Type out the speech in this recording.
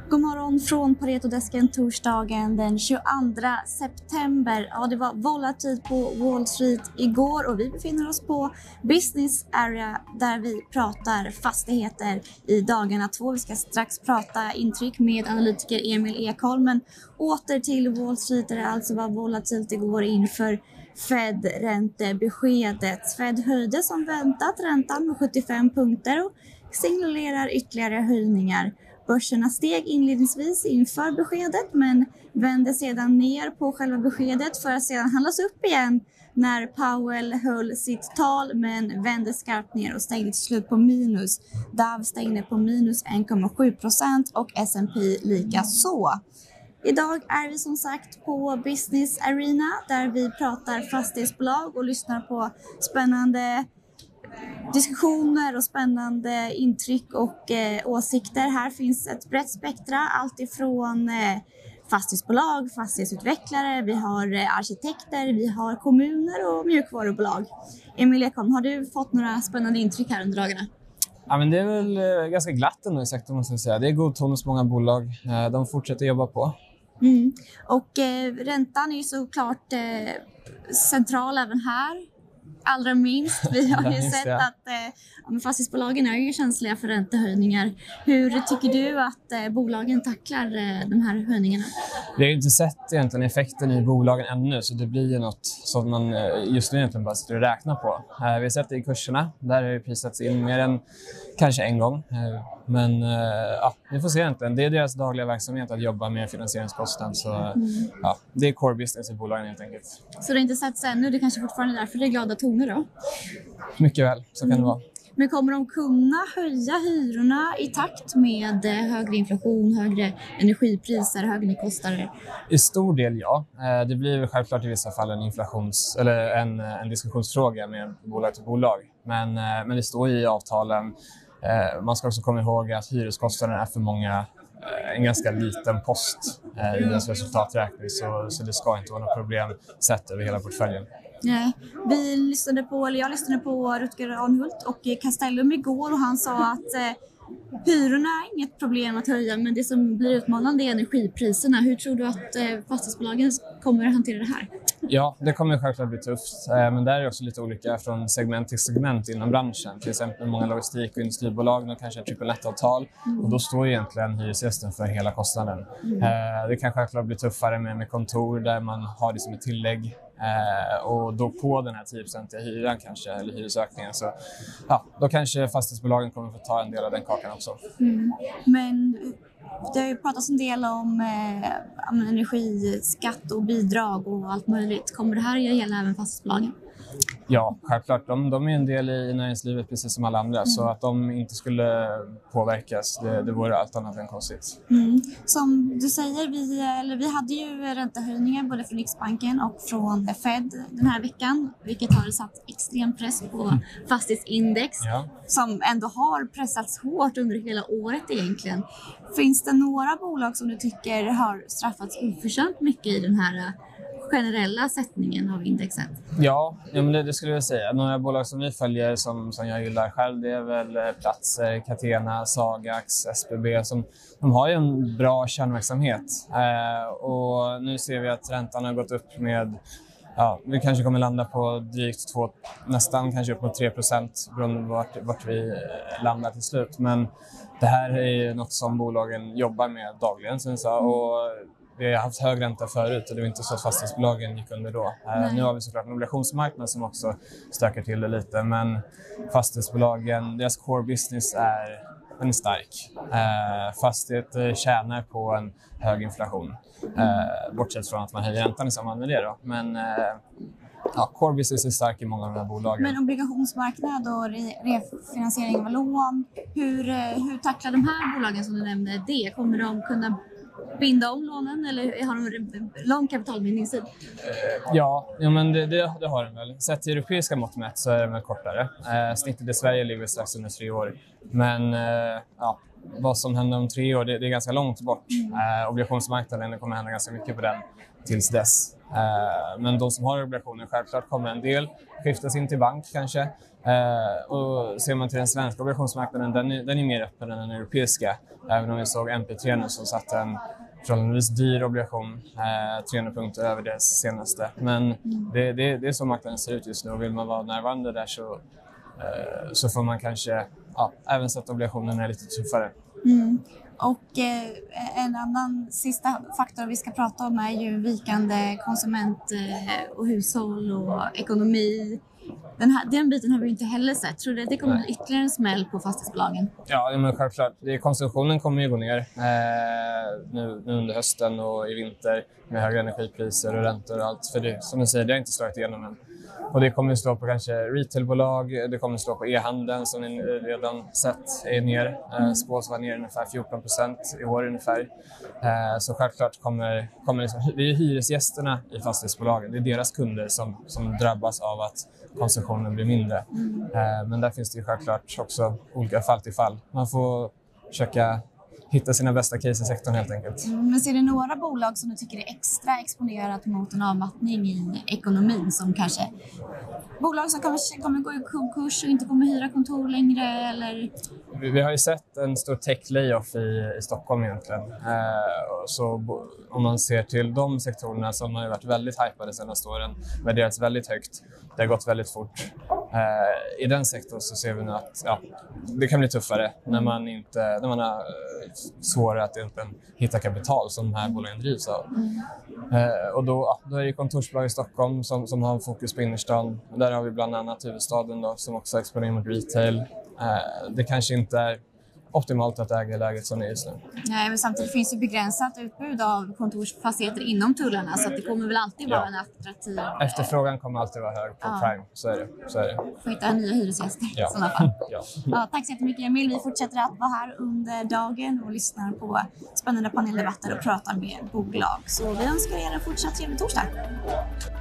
God morgon från Paretodesken torsdagen den 22 september. Ja, det var volatilt på Wall Street igår och vi befinner oss på Business Area där vi pratar fastigheter i dagarna 2. Vi ska strax prata intryck med analytiker Emil Ekholm, men åter till Wall Street där det alltså var volatilt igår inför Fed-räntebeskedet. Fed höjde som väntat räntan med 75 punkter och signalerar ytterligare höjningar. Börserna steg inledningsvis inför beskedet men vände sedan ner på själva beskedet för att sedan handlas upp igen när Powell höll sitt tal men vände skarpt ner och stängde till slut på minus. Dow stängde på minus 1,7% och S&P lika så. Idag är vi som sagt på Business Arena där vi pratar fastighetsbolag och lyssnar på spännande diskussioner och spännande intryck och åsikter. Här finns ett brett spektra, allt ifrån fastighetsbolag, fastighetsutvecklare, vi har arkitekter, vi har kommuner och mjukvarubolag. Emil Ekholm, har du fått några spännande intryck här under dagarna? Ja, men det är väl ganska glatt ändå i sektorn, måste jag säga. Det är god ton hos många bolag. De fortsätter jobba på. Och räntan är ju såklart central även här. Allra minst. Vi har ju sett att fastighetsbolagen är ju känsliga för räntehöjningar. Hur tycker du att bolagen tacklar de här höjningarna? Vi har ju inte sett egentligen effekten i bolagen ännu, så det blir ju något som man just nu egentligen bara ska räkna på. Vi har sett det i kurserna. Där har det prisats in mer än kanske en gång. Men ja, vi får se egentligen. Det är deras dagliga verksamhet att jobba med finansieringskostnad. Så ja, det är core business i bolagen helt enkelt. Så det har inte setts ännu? Det kanske fortfarande är därför det är glada toner då? Mycket väl, så kan det vara. Men kommer de kunna höja hyrorna i takt med högre inflation, högre energipriser, högre kostnader? I stor del ja. Det blir självklart i vissa fall en en diskussionsfråga med bolag till bolag. Men det står i avtalen. Man ska också komma ihåg att hyreskostnaden är för många en ganska liten post i deras resultaträkning. Så det ska inte vara något problem sett över hela portföljen. Nej, jag lyssnade på Rutger Arnhult och Castellum igår och han sa att hyrorna är inget problem att höja, men det som blir utmanande är energipriserna. Hur tror du att fastighetsbolagen kommer att hantera det här? Ja, det kommer självklart bli tufft, men där är det också lite olika från segment till segment inom branschen. Till exempel många logistik- och industribolag och kanske triple net-avtal och då står egentligen hyresgästen för hela kostnaden. Det kan självklart bli tuffare med kontor där man har det som ett tillägg. Och då på den här 10% hyran kanske, eller hyresökningen, så ja, då kanske fastighetsbolagen kommer få ta en del av den kakan också. Men det har ju pratats en del om energiskatt och bidrag och allt möjligt. Kommer det här gälla även fastighetsbolagen? Ja, självklart. De är en del i näringslivet precis som alla andra. Så att de inte skulle påverkas, det vore allt annat än konstigt. Som du säger, vi hade ju räntehöjningar både från Riksbanken och från Fed den här veckan. Vilket har satt extrem press på fastighetsindex som ändå har pressats hårt under hela året egentligen. Finns det några bolag som du tycker har straffats oförtjänt mycket i den här generella sättningen av indexet? Ja, men det skulle jag säga. Några bolag som vi följer som jag gillar själv, det är väl Platzer, Catena, Sagax, SBB. De har ju en bra kärnverksamhet. Och nu ser vi att räntan har gått upp med, vi kanske kommer landa på drygt 2, nästan kanske upp mot 3% beroende på vart vi landar till slut. Men det här är ju något som bolagen jobbar med dagligen, syns jag. Och vi har haft hög ränta förut och det var inte så att fastighetsbolagen gick under då. Nu har vi såklart en obligationsmarknad som också stökar till det lite. Men fastighetsbolagen, deras core business är stark. Fastigheter tjänar på en hög inflation. Bortsett från att man höjer räntan i samband med det då. Men core business är stark i många av de här bolagen. Men obligationsmarknad och refinansiering av lån. Hur tacklar de här bolagen som du nämnde det? Kommer de kunna binda om lånen eller har de lång kapitalbindningstid? Ja, men det har de väl. Sett i europeiska mått mätt så är de kortare. Snittet i Sverige ligger strax under 3 år. Men vad som händer om 3 år, det är ganska långt bort. Obligationsmarknaden, det kommer hända ganska mycket på den tills dess. Men de som har obligationer, självklart kommer en del skiftas in till bank kanske. Och ser man till den svenska obligationsmarknaden, den är mer öppen än den europeiska. Även om vi såg MP3 nu som satt en förhållandevis dyr obligation, 300 punkter över det senaste. Men det är så marknaden ser ut just nu, och vill man vara närvarande där så får man kanske även sätta obligationerna lite tuffare. Och en annan sista faktor vi ska prata om är ju vikande konsument och hushåll och ekonomi. Den biten har vi inte heller sett. Tror du att det kommer bli ytterligare en smäll på fastighetsbolagen? Ja, men självklart. Konsumtionen kommer ju gå ner nu under hösten och i vinter med höga energipriser och räntor och allt. För det, som du säger, det har inte slagit igenom än. Och det kommer att slå på kanske retailbolag, det kommer att slå på e-handeln som ni redan sett är ner. Spås vara ner ungefär 14% i år ungefär. Så självklart kommer liksom, det är hyresgästerna i fastighetsbolagen, det är deras kunder som drabbas av att konsumtionen blir mindre. Men där finns det ju självklart också olika fall till fall. Man får försöka hitta sina bästa case i sektorn helt enkelt. Men ser du några bolag som du tycker är extra exponerat mot en avmattning i ekonomin, som kanske bolag som kanske kommer gå i konkurs och inte kommer hyra kontor längre, eller? Vi har ju sett en stor tech-layoff i Stockholm egentligen. Så om man ser till de sektorerna som har varit väldigt hypade senaste åren, värderats väldigt högt, det har gått väldigt fort. I den sektorn så ser vi nu att det kan bli tuffare när man har svårare att egentligen hitta kapital som de här bolagen drivs av. Och då är det kontorsbolag i Stockholm som har fokus på innerstan. Där har vi bland annat huvudstaden då, som också exponerar mot retail. Det kanske inte är optimalt att äga läget som det är just nu. Nej, men samtidigt finns det begränsat utbud av kontorsfastigheter inom tullarna, så att det kommer väl alltid vara en attraktiv... Efterfrågan kommer alltid vara hög på prime, så är det. Får hitta nya hyresgäster i sådana fall. Tack så jättemycket, Emil. Vi fortsätter att vara här under dagen och lyssnar på spännande paneldebatter och pratar med bolag. Så vi önskar er en fortsatt trevlig torsdag.